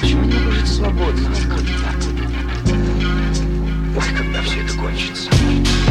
Почему не может жить свободно? Ой, когда все это кончится?